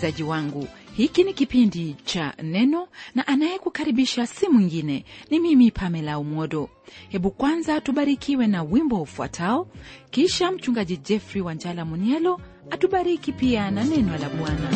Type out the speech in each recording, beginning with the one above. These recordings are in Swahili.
msikilizaji wangu, hiki ni kipindi cha Neno na anayekukaribisha si mwingine ni mimi Pamela Umodo. Hebu kwanza tubarikiwe na wimbo ufuatao, kisha mchungaji Jeffrey Wanjala Munielo atubariki pia na neno la Bwana.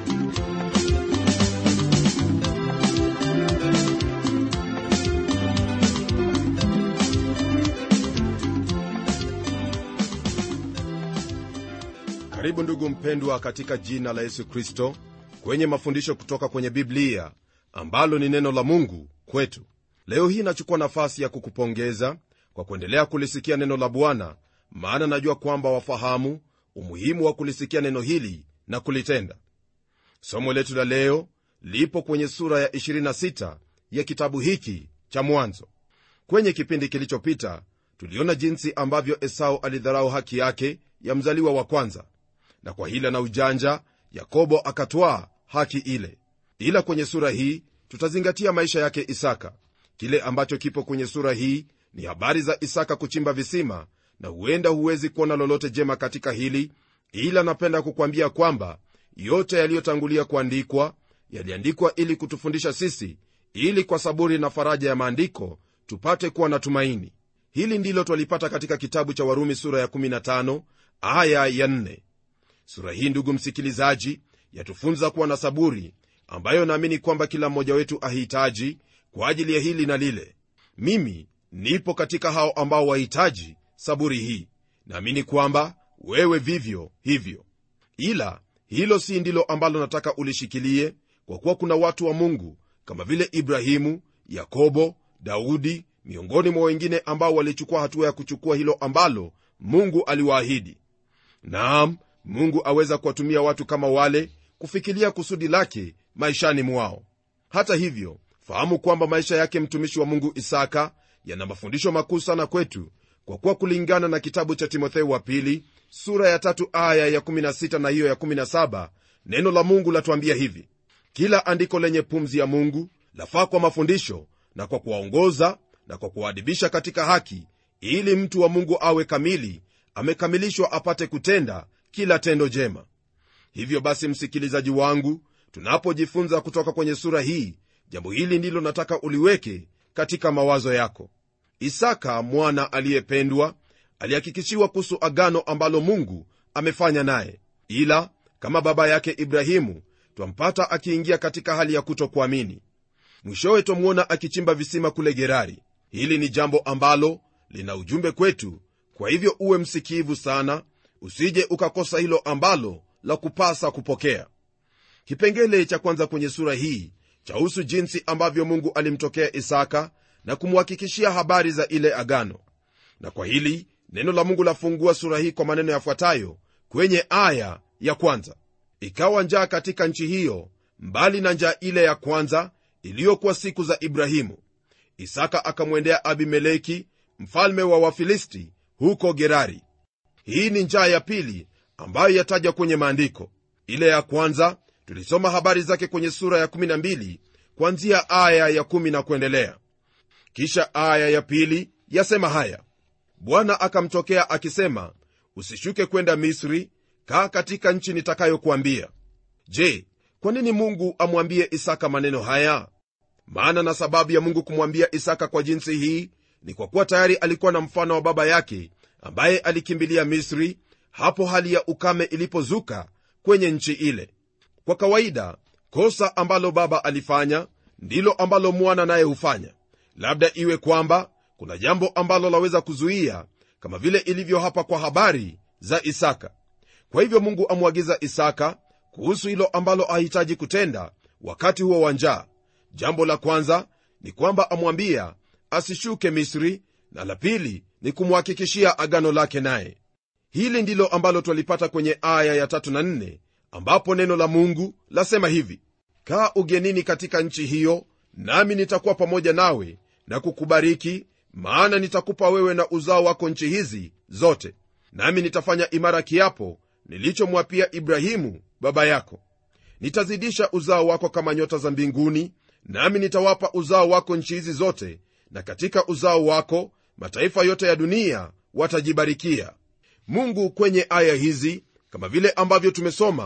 Karibu ndugu mpendwa katika jina la Yesu Kristo kwenye mafundisho kutoka kwenye Biblia ambalo ni neno la Mungu kwetu. Leo hii nachukua nafasi ya kukupongeza kwa kuendelea kulisikia neno la Bwana, maana najua kwamba wafahamu umuhimu wa kulisikia neno hili na kulitenda. Somo letu la leo lipo kwenye sura ya 26 ya kitabu hiki cha Mwanzo. Kwenye kipindi kilichopita tuliona jinsi ambavyo Esau alidharau haki yake ya mzaliwa wa kwanza, na kwa hila na ujanja Yakobo akatwaa haki ile. Ila kwenye sura hii tutazingatia maisha yake Isaka. Kile ambacho kipo kwenye sura hii ni habari za Isaka kuchimba visima, na huenda huwezi kuona lolote jema katika hili, ila napenda kukwambia kwamba yote yaliyotangulia kuandikwa yaliandikwa ili kutufundisha sisi, ili kwa saburi na faraja ya maandiko tupate kuwa na tumaini. Hili ndilo twalipata katika kitabu cha Warumi sura ya 15 aya ya 4. Sura hii, ndugu msikilizaji, yatufunza kuwa na saburi, ambayo naamini kwamba kila mmoja wetu ahitaji kwa ajili ya hili na lile. Mimi nipo katika hao ambao wahitaji saburi hii. Naamini kwamba wewe vivyo hivyo. Ila hilo si ndilo ambalo nataka ulishikilie, kwa kuwa kuna watu wa Mungu kama vile Ibrahimu, Yakobo, Daudi, miongoni mwa wengine ambao walichukua hatua ya kuchukua hilo ambalo Mungu aliwaahidi. Naam, Mungu aweza kuwatumia watu kama wale kufikiria kusudi lake maishani mwao. Hata hivyo, fahamu kwamba maisha yake mtumishi wa Mungu Isaka yana mafundisho makuu sana kwetu, kwa kuwa kulingana na kitabu cha Timotheo wa pili sura ya 3 aya ya 16 na hiyo ya 17, neno la Mungu latuambia hivi: kila andiko lenye pumzi ya Mungu lafaa kwa mafundisho na kwa kuwaongoza na kwa kuwaadibisha katika haki, ili mtu wa Mungu awe kamili, amekamilishwa apate kutenda kila tendo jema. Hivyo basi, msikilizaji wangu, tunapojifunza kutoka kwenye sura hii, jambo hili ndilo nataka uliweke katika mawazo yako. Isaka mwana aliyependwa alihakikishiwa kuhusu agano ambalo Mungu amefanya naye, ila kama baba yake Ibrahimu twampata akiingia katika hali ya kutokuamini. Mwishowe twamuona akichimba visima kule Gerari. Hili ni jambo ambalo lina ujumbe kwetu, kwa hivyo uwe msikivu sana, usije ukakosa hilo ambalo la kupasa kupokea. Kipengele cha kwanza kwenye sura hii chahusu jinsi ambavyo Mungu alimtokea Isaka na kumhakikishia habari za ile agano. Na kwa hili neno la Mungu lafungua sura hii kwa maneno yafuatayo kwenye aya ya kwanza: ikawa njaa katika nchi hiyo, mbali na njaa ile ya kwanza iliyokuwa siku za Ibrahimu. Isaka akamwendea Abimeleki mfalme wa Wafilisti huko Gerari. Hii ni njaa ya pili ambayo yataja kwenye maandiko. Ile ya kwanza tulisoma habari zake kwenye sura ya 12 kuanzia aya ya 10 na kuendelea. Kisha aya ya pili yasema haya: Bwana akamtokea akisema, usishuke kwenda Misri, kaa katika nchi nitakayokuambia. Je, kwa nini Mungu amwambie Isaka maneno haya? Maana na sababu ya Mungu kumwambia Isaka kwa jinsi hii ni kwa kuwa tayari alikuwa na mfano wa baba yake ambaye alikimbilia Misri hapo hali ya ukame ilipozuka kwenye nchi ile. Kwa kawaida, kosa ambalo baba alifanya ndilo ambalo mwana naye hufanya, labda iwe kwamba kuna jambo ambalo laweza kuzuia, kama vile ilivyo hapa kwa habari za Isaka. Kwa hivyo Mungu amwagiza Isaka kuhusu hilo ambalo ahitaji kutenda wakati huo wa njaa. Jambo la kwanza ni kwamba amwambia asishuke Misri, na la pili ni kumhakikishia agano lake naye. Hili ndilo ambalo twalipata kwenye aya ya 3 na 4, ambapo neno la Mungu lasema hivi: kaa ugenini katika nchi hiyo, nami nitakuwa pamoja nawe na kukubariki, maana nitakupa wewe na uzao wako nchi hizi zote, nami nitafanya imara kiapo nilichomwapia Ibrahimu baba yako. Nitazidisha uzao wako kama nyota za mbinguni, nami nitawapa uzao wako nchi hizi zote, na katika uzao wako mataifa yote ya dunia watajibarikia. Mungu kwenye aya hizi, kama vile ambavyo tumesoma,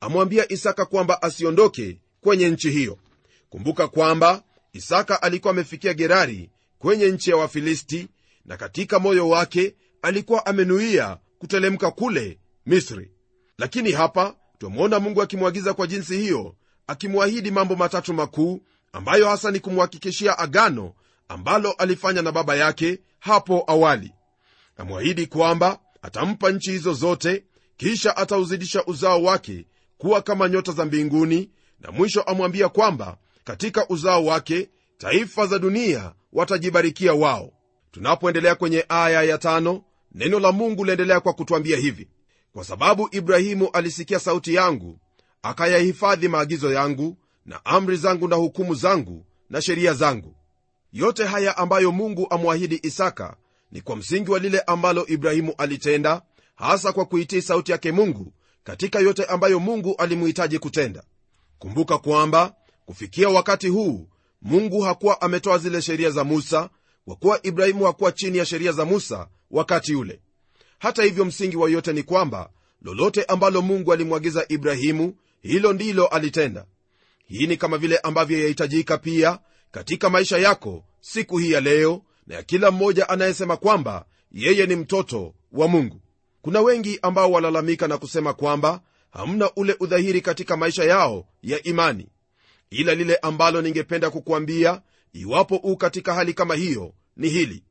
amwambia Isaka kwamba asiondoke kwenye nchi hiyo. Kumbuka kwamba Isaka alikuwa amefikia Gerari kwenye nchi ya Wafilisti, na katika moyo wake alikuwa amenuia kutelemka kule Misri. Lakini hapa twamwona Mungu akimwagiza kwa jinsi hiyo, akimwahidi mambo matatu makuu, ambayo hasa ni kumhakikishia agano ambalo alifanya na baba yake hapo awali. Amwahidi kwamba atampa nchi hizo zote, kisha atauzidisha uzao wake kuwa kama nyota za mbinguni, na mwisho amwambia kwamba katika uzao wake taifa za dunia watajibarikia wao. Tunapoendelea kwenye aya ya 5, neno la Mungu laendelea kwa kutuambia hivi: kwa sababu Ibrahimu alisikia sauti yangu, akayahifadhi maagizo yangu na amri zangu na hukumu zangu na sheria zangu. Yote haya ambayo Mungu amwahidi Isaka ni kwa msingi wa lile ambalo Ibrahimu alitenda, hasa kwa kuitii sauti yake Mungu katika yote ambayo Mungu alimuhitaji kutenda. Kumbuka kwamba kufikia wakati huu Mungu hakuwa ametoa zile sheria za Musa, kwa kuwa Ibrahimu hakuwa chini ya sheria za Musa wakati ule. Hata hivyo, msingi wa yote ni kwamba lolote ambalo Mungu alimwagiza Ibrahimu, hilo ndilo alitenda. Hii ni kama vile ambavyo yahitajika pia katika maisha yako siku hii ya leo, na ya kila mmoja anayesema kwamba yeye ni mtoto wa Mungu. Kuna wengi ambao walalamika na kusema kwamba hamna ule udhahiri katika maisha yao ya imani. Ila lile ambalo ningependa kukuambia, iwapo u katika hali kama hiyo, ni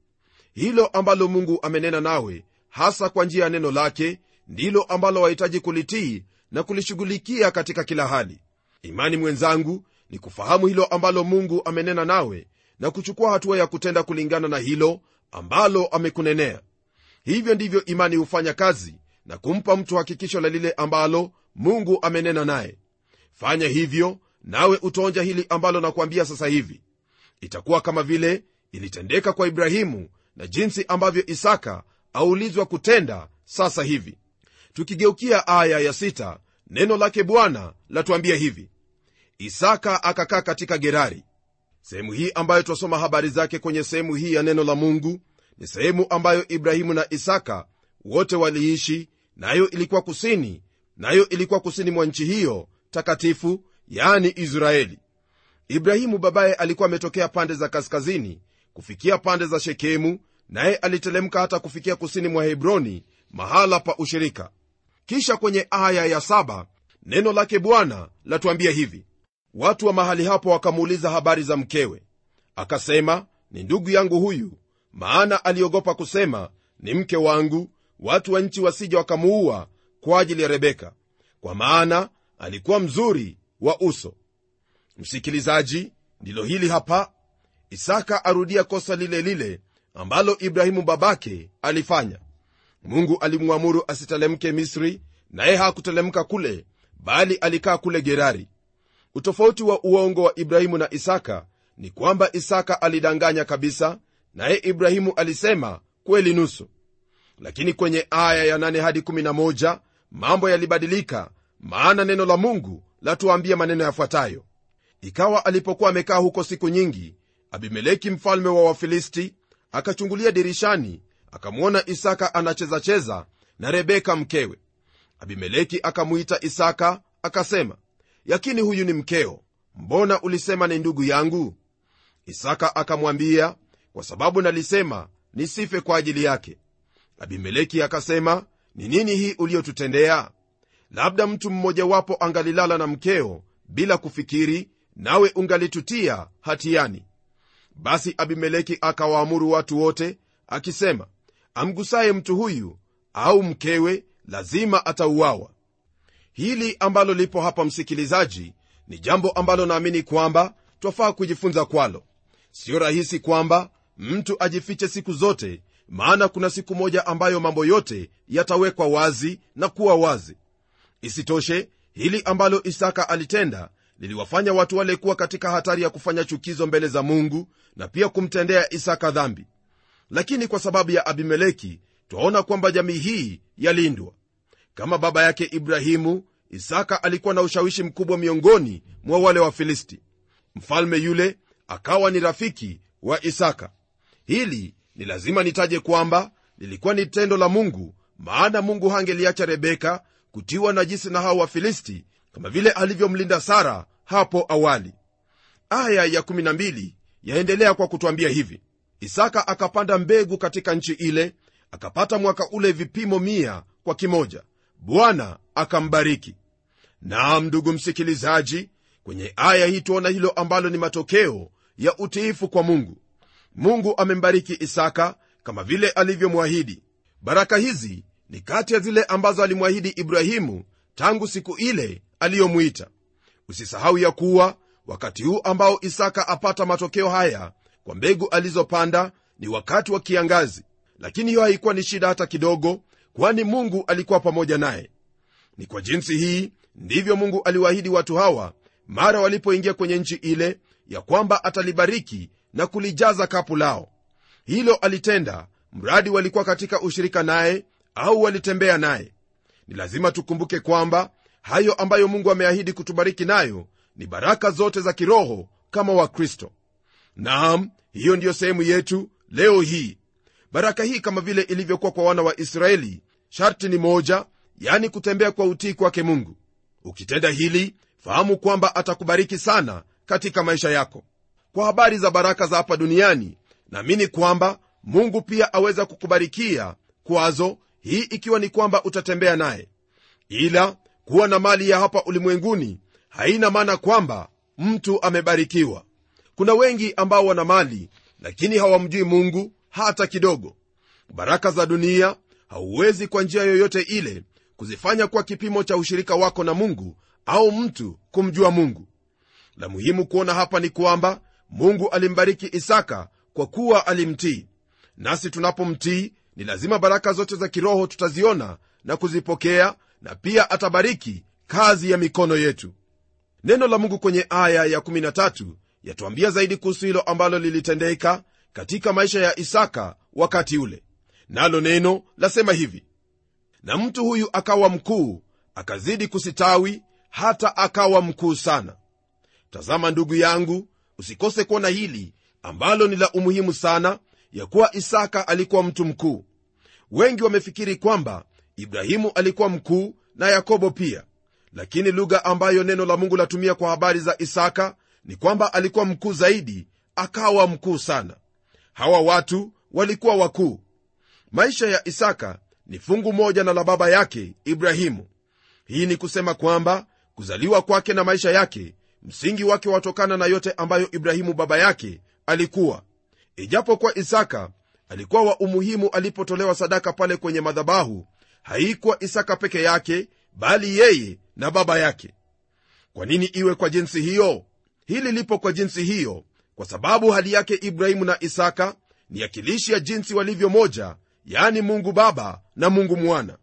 hilo ambalo Mungu amenena nawe hasa kwa njia ya neno lake, ndilo ambalo wahitaji kulitii na kulishughulikia katika kila hali. Imani mwenzangu ni kufahamu hilo ambalo Mungu amenena nawe na kuchukua hatua ya kutenda kulingana na hilo ambalo amekunenea. Hivyo ndivyo imani hufanya kazi na kumpa mtu hakikisho la lile ambalo Mungu amenena naye. Fanya hivyo nawe utaonja hili ambalo nakwambia sasa hivi. Itakuwa kama vile ilitendeka kwa Ibrahimu na jinsi ambavyo Isaka aulizwa kutenda sasa hivi. Tukigeukia aya ya 6, neno lake Bwana latuambia hivi: Isaka akakaa katika Gerari. Sehemu hii ambayo twasoma habari zake kwenye sehemu hii ya neno la Mungu ni sehemu ambayo Ibrahimu na Isaka wote waliishi, nayo ilikuwa kusini mwa nchi hiyo takatifu, yani Israeli. Ibrahimu babaye alikuwa ametokea pande za kaskazini kufikia pande za Shekemu, naye alitelemka hata kufikia kusini mwa Hebroni, mahala pa ushirika. Kisha kwenye aya ya 7 neno lake Bwana latuambia hivi: watu wa mahali hapo wakamuuliza habari za mkewe, akasema, ni ndugu yangu huyu, maana aliogopa kusema, ni mke wangu, watu wa nchi wasije wakamuua kwa ajili ya Rebeka, kwa maana alikuwa mzuri wa uso. Msikilizaji, ndilo hili hapa. Isaka arudia kosa lile lile ambalo Ibrahimu babake alifanya. Mungu alimwamuru asitelemke Misri, naye hakutelemka kule, bali alikaa kule Gerari. Utofauti wa uongo wa Ibrahimu na Isaka ni kwamba Isaka alidanganya kabisa, naye Ibrahimu alisema kweli nusu. Lakini kwenye aya ya 8 hadi 11 mambo yalibadilika, maana neno la Mungu latuambia maneno yafuatayo: ikawa alipokuwa amekaa huko siku nyingi, Abimeleki mfalme wa Wafilisti akachungulia dirishani, akamwona Isaka anacheza na Rebeka mkewe. Abimeleki akamuita Isaka akasema, yakini huyu ni mkeo, mbona ulisema ni ndugu yangu? Isaka akamwambia, kwa sababu nalisema nisife kwa ajili yake. Abimeleki akasema, ni nini hii uliyotutendea? Labda mtu mmoja wapo angalilala na mkeo bila kufikiri, nawe ungalitutia hatiani. Basi Abimeleki akawaamuru watu wote akisema, amgusaye mtu huyu au mkewe lazima atauawa. Hili ambalo lipo hapa, msikilizaji, ni jambo ambalo naamini kwamba twafaa kujifunza kwalo. Sio rahisi kwamba mtu ajifiche siku zote, maana kuna siku moja ambayo mambo yote yatawekwa wazi na kuwa wazi. Isitoshe, hili ambalo Isaka alitenda liliwafanya watu wale kuwa katika hatari ya kufanya chukizo mbele za Mungu na pia kumtendea Isaka dhambi. Lakini kwa sababu ya Abimeleki twaona kwamba jamii hii yalindwa. Kama baba yake Ibrahimu, Isaka alikuwa na ushawishi mkubwa miongoni mwa wale wa Filisti. Mfalme yule akawa ni rafiki wa Isaka. Hili ni lazima nitaje kwamba lilikuwa ni tendo la Mungu, maana Mungu hangeliacha Rebeka kutiwa najisi na hao wa Filisti kama vile alivyomlinda Sara hapo awali. Aya ya 12 yaendelea kwa kutuambia hivi: Isaka akapanda mbegu katika nchi ile, akapata mwaka ule vipimo 100 kwa kimoja. Bwana akambariki. Naam, ndugu msikilizaji, kwenye aya hii tuona hilo ambalo ni matokeo ya utiifu kwa Mungu. Mungu amembariki Isaka kama vile alivyomwahidi. Baraka hizi ni kati ya zile ambazo alimwahidi Ibrahimu tangu siku ile aliyomwita. Usisahau ya kuwa wakati huu ambao Isaka apata matokeo haya kwa mbegu alizopanda ni wakati wa kiangazi, lakini hiyo haikuwa ni shida hata kidogo, kwani Mungu alikuwa pamoja naye. Ni kwa jinsi hii ndivyo Mungu aliwaahidi watu hawa mara walipoingia kwenye nchi ile, ya kwamba atalibariki na kulijaza kapu lao. Hilo alitenda mradi walikuwa katika ushirika naye au walitembea naye. Ni lazima tukumbuke kwamba hayo ambayo Mungu ameahidi kutubariki nayo ni baraka zote za kiroho kama Wakristo. Naam, hiyo ndiyo sehemu yetu leo hii. Baraka hii kama vile ilivyokuwa kwa wana wa Israeli, sharti ni moja, yani kutembea kwa utii kwake Mungu. Ukitenda hili, fahamu kwamba atakubariki sana katika maisha yako. Kwa habari za baraka za hapa duniani, naamini kwamba Mungu pia aweza kukubarikia kwazo, hii ikiwa ni kwamba utatembea naye. Ila kuwa na mali ya hapa ulimwenguni haina maana kwamba mtu amebarikiwa. Kuna wengi ambao wana mali lakini hawamjui Mungu hata kidogo. Baraka za dunia hauwezi kwa njia yoyote ile kuzifanya kwa kipimo cha ushirika wako na Mungu au mtu kumjua Mungu. La muhimu kuona hapa ni kwamba Mungu alimbariki Isaka kwa kuwa alimtii. Nasi tunapomtii ni lazima baraka zote za kiroho tutaziona na kuzipokea, na pia atabariki kazi ya mikono yetu. Neno la Mungu kwenye aya ya 13 yatuambia zaidi kuhusu hilo ambalo lilitendeka katika maisha ya Isaka wakati ule. Nalo neno lasema hivi: na mtu huyu akawa mkuu, akazidi kusitawi, hata akawa mkuu sana. Tazama ndugu yangu, usikose kuona hili ambalo ni la umuhimu sana, ya kuwa Isaka alikuwa mtu mkuu. Wengi wamefikiri kwamba Ibrahimu alikuwa mkuu na Yakobo pia, lakini lugha ambayo neno la Mungu latumia kwa habari za Isaka ni kwamba alikuwa mkuu zaidi, akawa mkuu sana. Hawa watu walikuwa wakuu. Maisha ya Isaka ni fungu moja na la baba yake Ibrahimu. Hii ni kusema kwamba kuzaliwa kwake na maisha yake, msingi wake watokana na yote ambayo Ibrahimu baba yake alikuwa. Ijapokuwa Isaka alikuwa wa umuhimu alipotolewa sadaka pale kwenye madhabahu, haikuwa Isaka peke yake, bali yeye na baba yake. Kwa nini iwe kwa jinsi hiyo? Hili lipo kwa jinsi hiyo kwa sababu hali yake Ibrahimu na Isaka ni akilishi ya jinsi walivyo moja, yani Mungu Baba na Mungu Mwana.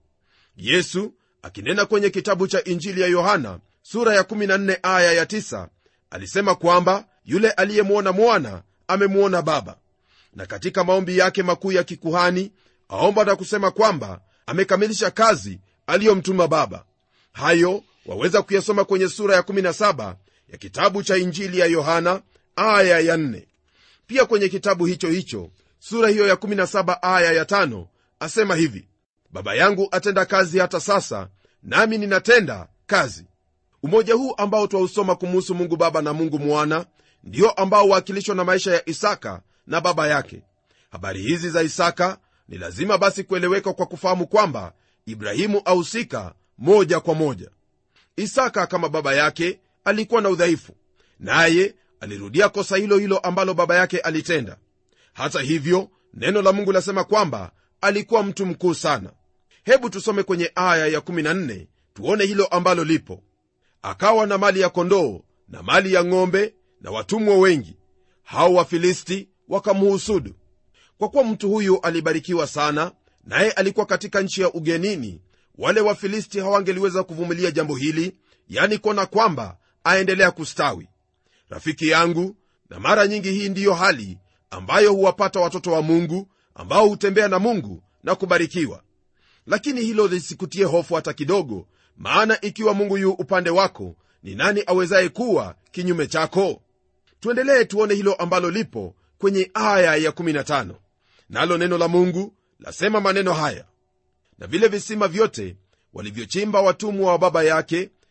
Yesu akinena kwenye kitabu cha Injili ya Yohana sura ya 14 aya ya 9 alisema kwamba yule aliyemwona Mwana amemwona Baba. Na katika maombi yake makuu ya kikuhani aomba na kusema kwamba amekamilisha kazi aliyomtuma Baba. Hayo waweza kuyasoma kwenye sura ya 17 ya kitabu cha Injili ya Yohana aya ya 4. Pia kwenye kitabu hicho hicho sura hiyo ya 17 aya ya 5 asema hivi: Baba yangu atenda kazi hata sasa, nami ninatenda kazi. Umoja huu ambao twausoma kumuhusu Mungu Baba na Mungu Mwana ndio ambao wakilishwa na maisha ya Isaka na baba yake. Habari hizi za Isaka ni lazima basi kueleweka kwa kufahamu kwamba Ibrahimu ahusika moja kwa moja. Isaka kama baba yake alikuwa na udhaifu, naye alirudia kosa hilo hilo ambalo baba yake alitenda. Hata hivyo, neno la Mungu lasema kwamba alikuwa mtu mkuu sana. Hebu tusome kwenye aya ya 14 tuone hilo ambalo lipo. Akawa na mali ya kondoo na mali ya ng'ombe na watumwa wengi, hao Wafilisti wakamhusudu. Kwa kuwa mtu huyu alibarikiwa sana, naye alikuwa katika nchi ya ugenini, wale Wafilisti hawangeliweza kuvumilia jambo hili, yani kuona kwamba aendelea kustawi. Rafiki yangu, na mara nyingi hii ndiyo hali ambayo huwapata watoto wa Mungu ambao hutembea na Mungu na kubarikiwa. Lakini hilo lisikutie hofu hata kidogo, maana ikiwa Mungu yu upande wako, ni nani awezaye kuwa kinyume chako? Tuendelee tuone hilo ambalo lipo kwenye aya ya 15. Nalo neno la Mungu lasema maneno haya: na vile visima vyote walivyochimba watumwa wa baba yake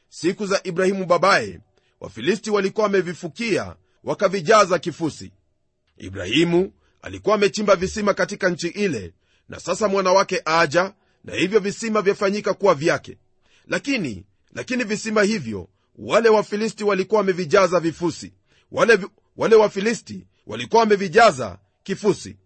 siku za Ibrahimu babaye, Wafilisti walikuwa wamevifukia wakavijaza kifusi. Ibrahimu alikuwa amechimba visima katika nchi ile, na sasa mwana wake aja, na hivyo visima vyafanyika kuwa vyake. Lakini visima hivyo wale Wafilisti walikuwa wamevijaza vifusi. Wale Wafilisti walikuwa wamevijaza kifusi.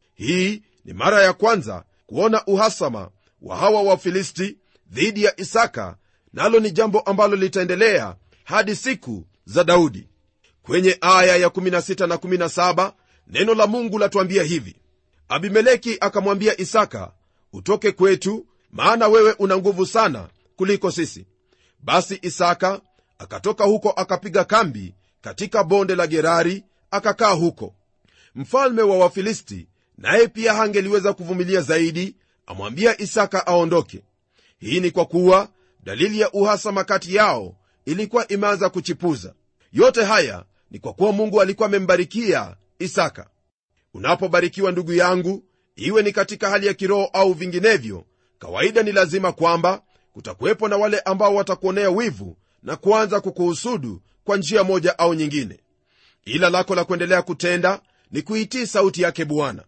Hii ni mara ya kwanza kuona uhasama wa hawa Wafilisti dhidi ya Isaka, nalo ni jambo ambalo litaendelea hadi siku za Daudi. Kwenye aya ya 16 na 17 neno la Mungu latuambia hivi: Abimeleki akamwambia Isaka, utoke kwetu, maana wewe una nguvu sana kuliko sisi. Basi Isaka akatoka huko akapiga kambi katika bonde la Gerari, akakaa huko. Mfalme wa Wafilisti naye pia hangeliweza kuvumilia zaidi, amwambia Isaka aondoke. Hii ni kwa kuwa dalili ya uhasama kati yao ilikuwa imeanza kuchipuza. Yote haya ni kwa kuwa Mungu alikuwa amembarikia Isaka. Unapobarikiwa ndugu yangu, iwe ni katika hali ya kiroho au vinginevyo, kawaida ni lazima kwamba kutakuwepo na wale ambao watakuonea wivu na kuanza kukuhusudu kwa njia moja au nyingine. Ila lako la kuendelea kutenda ni kuitii sauti yake Bwana.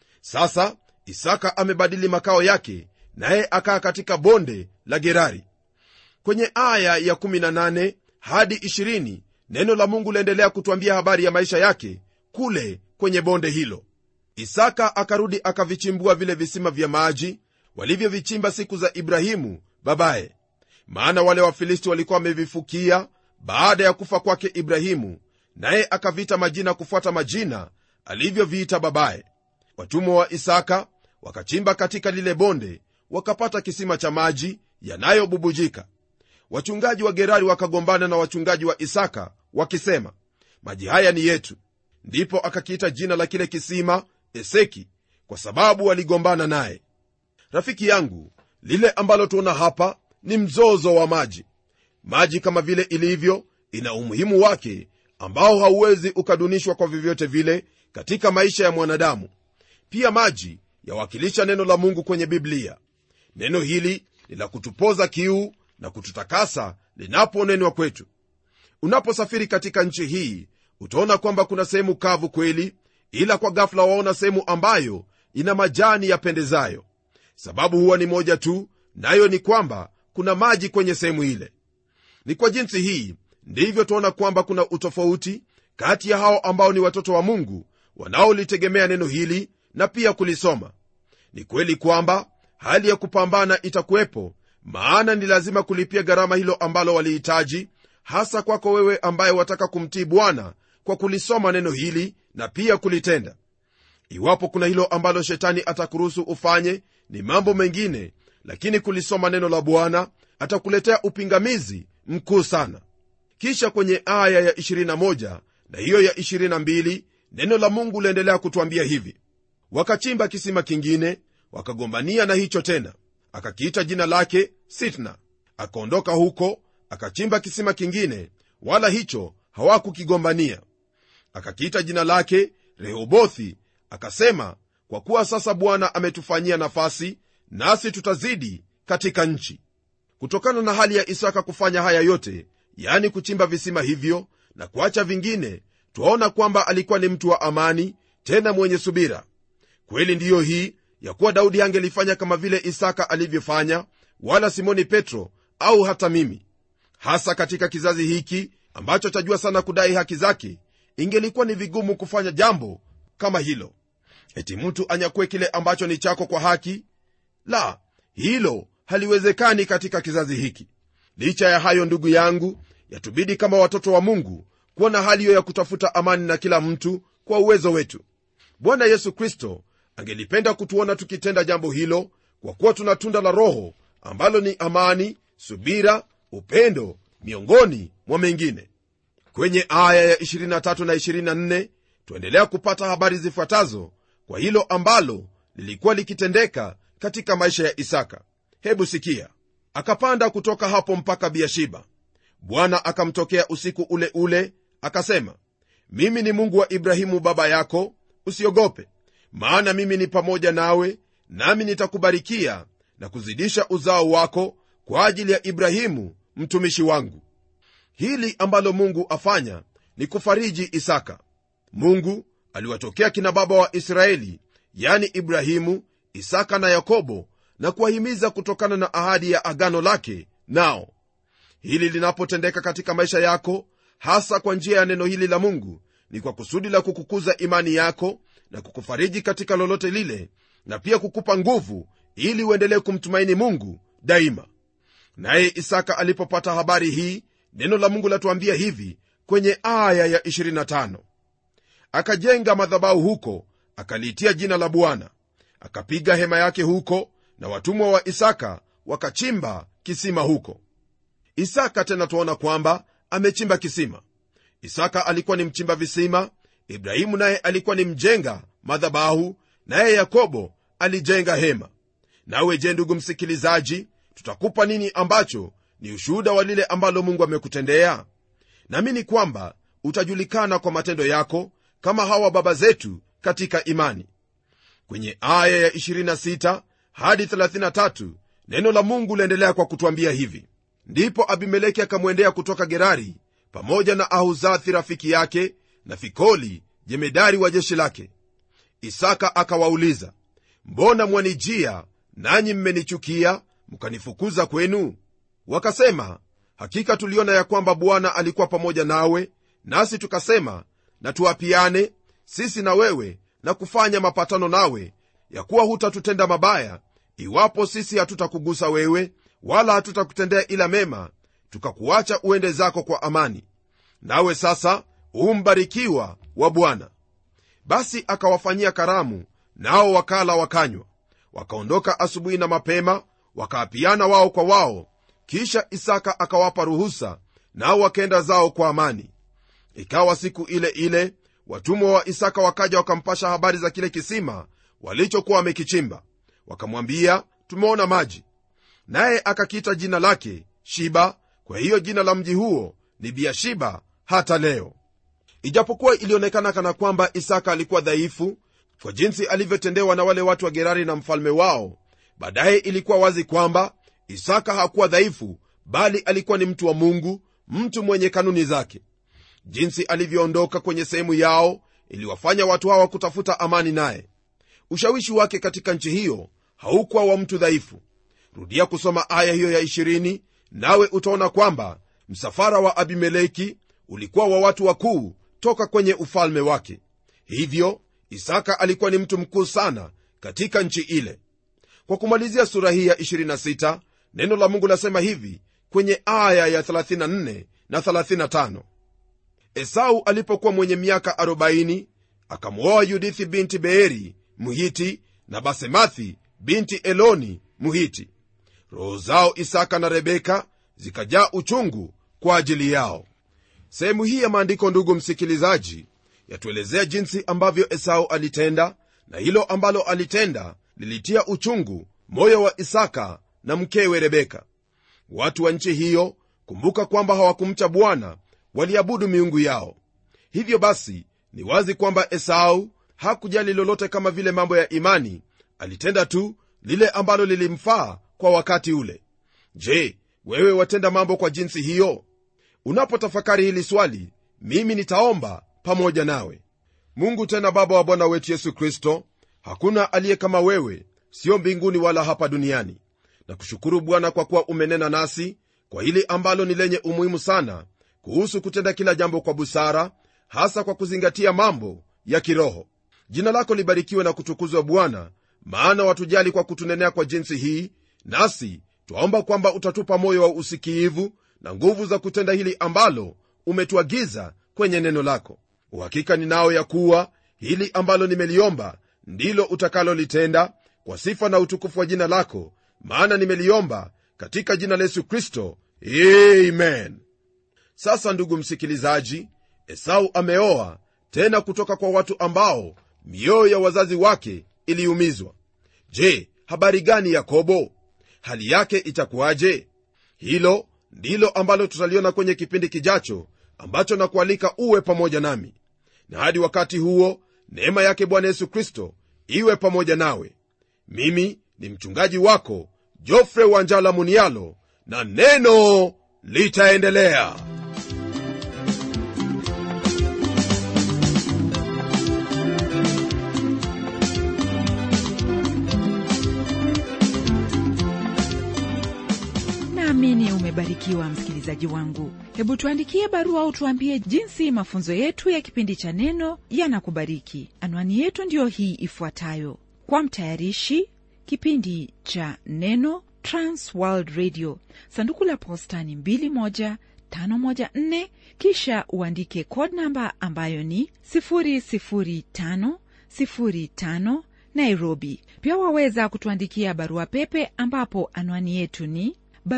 Sasa Isaka amebadili makao yake, naye akaa katika bonde la Gerari. Kwenye aya ya 18 hadi 20 neno la Mungu laendelea kutuambia habari ya maisha yake kule kwenye bonde hilo. Isaka akarudi akavichimbua vile visima vya maji walivyovichimba siku za Ibrahimu babaye, maana wale Wafilisti walikuwa wamevifukia baada ya kufa kwake Ibrahimu, naye akaviita majina kufuata majina alivyoviita babaye. Watumwa wa Isaka wakachimba katika lile bonde, wakapata kisima cha maji yanayobubujika. Wachungaji wa Gerari wakagombana na wachungaji wa Isaka wakisema, maji haya ni yetu. Ndipo akakiita jina la kile kisima Eseki, kwa sababu waligombana naye. Rafiki yangu, lile ambalo tuona hapa ni mzozo wa maji. Maji kama vile ilivyo ina umuhimu wake ambao hauwezi ukadunishwa kwa vyovyote vile katika maisha ya mwanadamu. Pia maji yawakilisha neno la Mungu kwenye Biblia. Neno hili ni la kutupoza kiu na kututakasa linaponenwa kwetu. Unaposafiri katika nchi hii, utaona kwamba kuna sehemu kavu kweli, ila kwa ghafla waona sehemu ambayo ina majani yapendezayo. Sababu huwa ni moja tu, nayo ni kwamba kuna maji kwenye sehemu ile. Ni kwa jinsi hii ndivyo tuona kwamba kuna utofauti kati ya hao ambao ni watoto wa Mungu wanaolitegemea neno hili na pia kulisoma. Ni kweli kwamba hali ya kupambana itakuwepo, maana ni lazima kulipia gharama hilo ambalo walihitaji, hasa kwako wewe ambaye wataka kumtii Bwana kwa kulisoma neno hili na pia kulitenda. Iwapo kuna hilo ambalo shetani atakuruhusu ufanye ni mambo mengine, lakini kulisoma neno la Bwana atakuletea upingamizi mkuu sana. Kisha kwenye aya ya 21 na hiyo ya 22 neno la Mungu laendelea kutuambia hivi: wakachimba kisima kingine, wakagombania na hicho tena, akakiita jina lake Sitna. Akaondoka huko akachimba kisima kingine, wala hicho hawakukigombania. Akakiita jina lake Rehobothi, akasema, kwa kuwa sasa Bwana ametufanyia nafasi, nasi tutazidi katika nchi. Kutokana na hali ya Isaka kufanya haya yote, yani kuchimba visima hivyo na kuacha vingine, tuona kwamba alikuwa ni mtu wa amani, tena mwenye subira. Kweli ndiyo hii ya kuwa Daudi hangelifanya kama vile Isaka alivyofanya, wala Simoni Petro au hata mimi. Hasa katika kizazi hiki ambacho chajua sana kudai haki zake, ingelikuwa ni vigumu kufanya jambo kama hilo. Eti mtu anyakue kile ambacho ni chako kwa haki? La, hilo haliwezekani katika kizazi hiki. Licha ya hayo, ndugu yangu, yatubidi kama watoto wa Mungu kuwa na hali hiyo ya kutafuta amani na kila mtu kwa uwezo wetu. Bwana Yesu Kristo angelipenda kutuona tukitenda jambo hilo, kwa kuwa tuna tunda la Roho ambalo ni amani, subira, upendo, miongoni mwa mengine. Kwenye aya ya 23 na 24 tuendelea kupata habari zifuatazo kwa hilo ambalo lilikuwa likitendeka katika maisha ya Isaka. Hebu sikia. Akapanda kutoka hapo mpaka Beer-sheba. Bwana akamtokea usiku ule ule, akasema, mimi ni Mungu wa Ibrahimu baba yako, usiogope, maana mimi ni pamoja nawe, nami nitakubarikia na kuzidisha uzao wako kwa ajili ya Ibrahimu mtumishi wangu. Hili ambalo Mungu afanya ni kufariji Isaka. Mungu aliwatokea kina baba wa Israeli, yani Ibrahimu, Isaka na Yakobo, na kuwahimiza kutokana na ahadi ya agano lake nao. Hili linapotendeka katika maisha yako, hasa kwa njia ya neno hili la Mungu, ni kwa kusudi la kukukuza imani yako na kukufariji katika lolote lile, na pia kukupa nguvu ili uendelee kumtumaini Mungu daima. Naye Isaka alipopata habari hii, neno la Mungu latuambia hivi kwenye aya ya 25: akajenga madhabahu huko, akaliitia jina la Bwana, akapiga hema yake huko, na watumwa wa Isaka wakachimba kisima huko. Isaka tena tuona kwamba amechimba kisima. Isaka alikuwa ni mchimba visima, Ibrahimu naye alikuwa ni mjenga madhabahu, naye Yakobo alijenga hema. Nawe je, ndugu msikilizaji, tutakupa nini ambacho ni ushuhuda wa lile ambalo Mungu amekutendea? Naamini kwamba utajulikana kwa matendo yako kama hawa baba zetu katika imani. Kwenye aya ya 26 hadi 33 neno la Mungu laendelea kwa kutuambia hivi: ndipo Abimeleki akamwendea kutoka Gerari pamoja na Ahuzathi rafiki yake na Fikoli jemedari wa jeshi lake. Isaka akawauliza, mbona mwanijia nanyi mmenichukia mkanifukuza kwenu? Wakasema, hakika tuliona ya kwamba Bwana alikuwa pamoja nawe, nasi tukasema na tuapiane sisi na wewe na kufanya mapatano nawe, ya kuwa hutatutenda mabaya iwapo sisi hatutakugusa wewe, wala hatutakutendea ila mema, tukakuacha uende zako kwa amani. Nawe sasa umbarikiwa wa Bwana. Basi akawafanyia karamu, nao wakala wakanywa. Wakaondoka asubuhi na mapema, wakaapiana wao kwa wao. Kisha Isaka akawapa ruhusa, nao wakaenda zao kwa amani. Ikawa siku ile ile watumwa wa Isaka wakaja wakampasha habari za kile kisima walichokuwa wamekichimba. Wakamwambia, tumeona maji. Naye akakiita jina lake Shiba. Kwa hiyo jina la mji huo ni Beer-sheba hata leo. Ijapokuwa ilionekana kana kwamba Isaka alikuwa dhaifu kwa jinsi alivyotendewa na wale watu wa Gerari na mfalme wao, baadaye ilikuwa wazi kwamba Isaka hakuwa dhaifu, bali alikuwa ni mtu wa Mungu, mtu mwenye kanuni zake. Jinsi alivyoondoka kwenye sehemu yao iliwafanya watu hawa kutafuta amani naye. Ushawishi wake katika nchi hiyo haukuwa wa mtu dhaifu. Rudia kusoma aya hiyo ya 20, nawe utaona kwamba msafara wa Abimeleki ulikuwa wa watu wakuu toka kwenye ufalme wake. Hivyo Isaka alikuwa ni mtu mkuu sana katika nchi ile. Kwa kumalizia sura hii ya 26, neno la Mungu lasema hivi kwenye aya ya 34 na 35: Esau alipokuwa mwenye miaka 40 akamwoa Yudithi binti Beeri Mhiti na Basemathi binti Eloni Mhiti. Roho zao Isaka na Rebeka zikajaa uchungu kwa ajili yao. Sehemu hii ya maandiko, ndugu msikilizaji, yatuelezea jinsi ambavyo Esau alitenda, na hilo ambalo alitenda lilitia uchungu moyo wa Isaka na mkewe Rebeka. Watu wa nchi hiyo, kumbuka kwamba hawakumcha Bwana, waliabudu miungu yao. Hivyo basi ni wazi kwamba Esau hakujali lolote kama vile mambo ya imani, alitenda tu lile ambalo lilimfaa kwa wakati ule. Je, wewe watenda mambo kwa jinsi hiyo? Unapotafakari hili swali, mimi nitaomba pamoja nawe. Mungu tena Baba wa Bwana wetu Yesu Kristo, hakuna aliye kama wewe, sio mbinguni wala hapa duniani. Na kushukuru Bwana kwa kuwa umenena nasi kwa hili ambalo ni lenye umuhimu sana, kuhusu kutenda kila jambo kwa busara, hasa kwa kuzingatia mambo ya kiroho. Jina lako libarikiwe na kutukuzwa Bwana, maana watujali kwa kutunenea kwa jinsi hii, nasi twaomba kwamba utatupa moyo wa usikiivu na nguvu za kutenda hili ambalo umetuagiza kwenye neno lako. Uhakika ninao ya kuwa hili ambalo nimeliomba ndilo utakalolitenda, kwa sifa na utukufu wa jina lako, maana nimeliomba katika jina la Yesu Kristo, amen. Sasa ndugu msikilizaji, Esau ameoa tena kutoka kwa watu ambao mioyo ya wazazi wake iliumizwa. Je, habari gani Yakobo? Hali yake itakuwaje? Hilo ndilo ambalo tutaliona kwenye kipindi kijacho, ambacho nakualika uwe pamoja nami. Na hadi wakati huo, neema yake Bwana Yesu Kristo iwe pamoja nawe. Mimi ni mchungaji wako Geoffrey Wanjala Munialo, na neno litaendelea. Naamini umebarikiwa msikilizaji wangu. Hebu tuandikie barua au tuambie jinsi mafunzo yetu ya kipindi cha neno yanakubariki. Anwani yetu ndiyo hii ifuatayo: kwa mtayarishi kipindi cha neno, Trans World Radio, sanduku la posta ni 21514, kisha uandike code namba ambayo ni 00505 Nairobi. Pia waweza kutuandikia barua pepe ambapo anwani yetu ni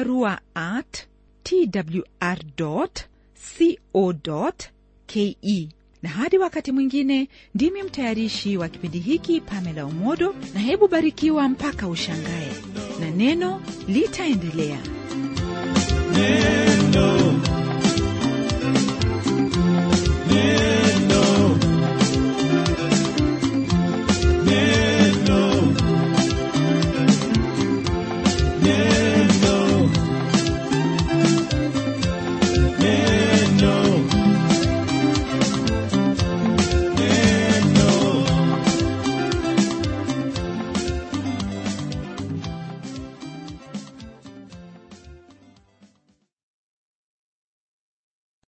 barua@twr.co.ke. Na hadi wakati mwingine, ndimi mtayarishi wa kipindi hiki Pamela Umodo, na hebu barikiwa mpaka ushangae, na neno litaendelea. Neno